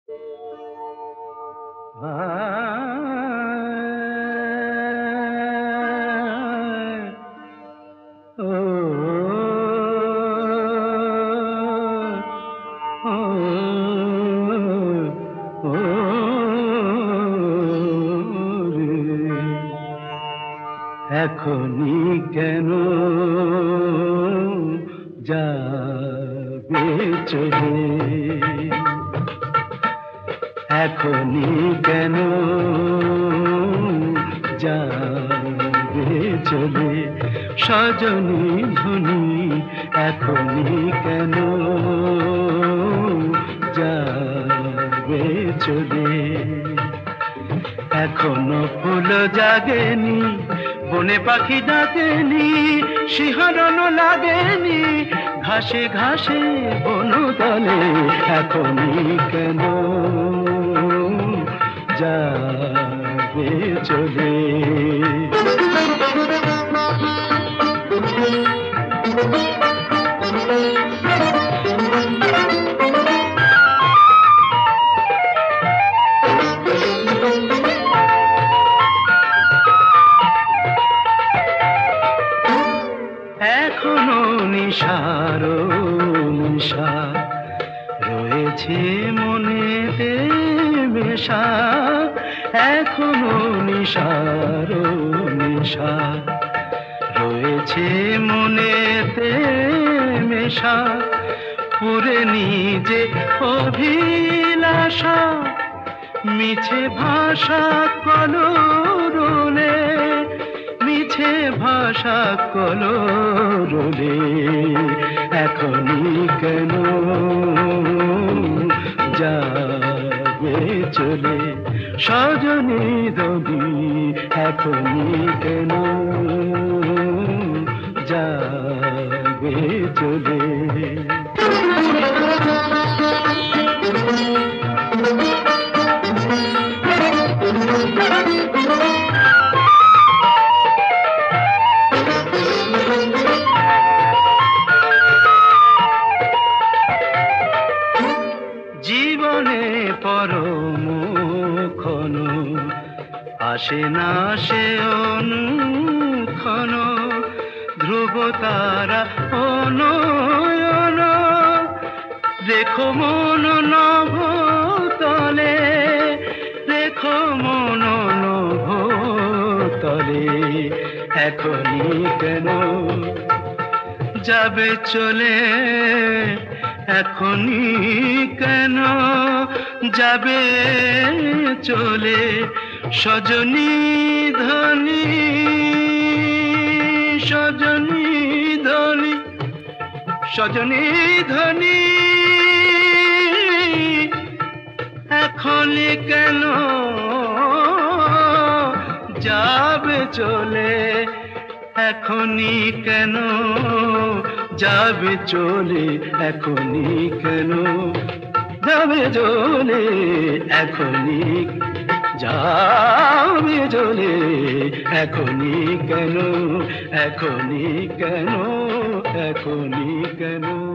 এখনি কেন যাবে চলে, এখনি কেন যাবে চলে, সজনী ধ্বনি এখনি কেন যাবে চলে। এখনো ফুল জাগেনি, বনে পাখি ডাকেনি, শিহরণ লাগেনি ঘাসে ঘাসে বনতলে, এখনি কেন যাবে চলে। এখনো নিশার নিশা রয়েছে মনেতে মেশা, এখনো নিশার নিশা রয়েছে মনেতে মেশা। পুরে নিজে অভিলাষা মিছে ভাষা কলরলে, মিছে ভাষা কলরলে, এখনি কেন যাবে চলে, সজনী ধ্বনি এখনি কেন যাবে চলে। জীবনে পরমক্ষণ আসে না সে অনুক্ষণ, ধ্রুব তারা অনয়ন রেখো মন নভ তলে, রেখো মন নভ তলে, এখনি কেন যাবে চলে, এখনি কেন যাবে চলে, সজনী ধ্বনি সজনী ধ্বনি সজনী ধ্বনি এখনি কেন যাবে চলে, এখনি কেন যাবে চলে, এখনি কেন যাবে চলে, এখনি যাবে চলে, এখনি কেন, এখনি কেন, এখনি কেন।